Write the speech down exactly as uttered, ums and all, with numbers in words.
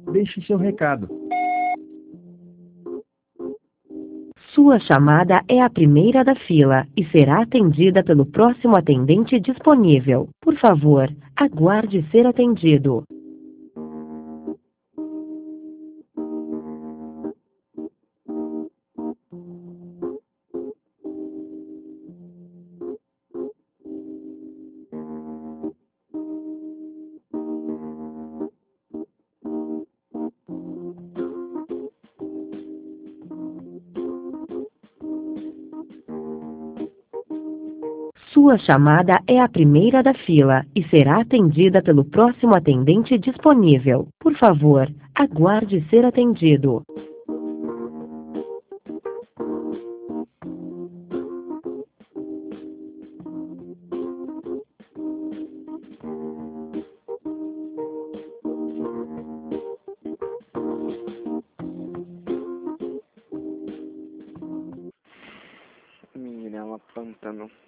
Deixe seu recado. Sua chamada é a primeira da fila e será atendida pelo próximo atendente disponível. Por favor, aguarde ser atendido. Sua chamada é a primeira da fila e será atendida pelo próximo atendente disponível. Por favor, aguarde ser atendido. Menina, é uma pântano.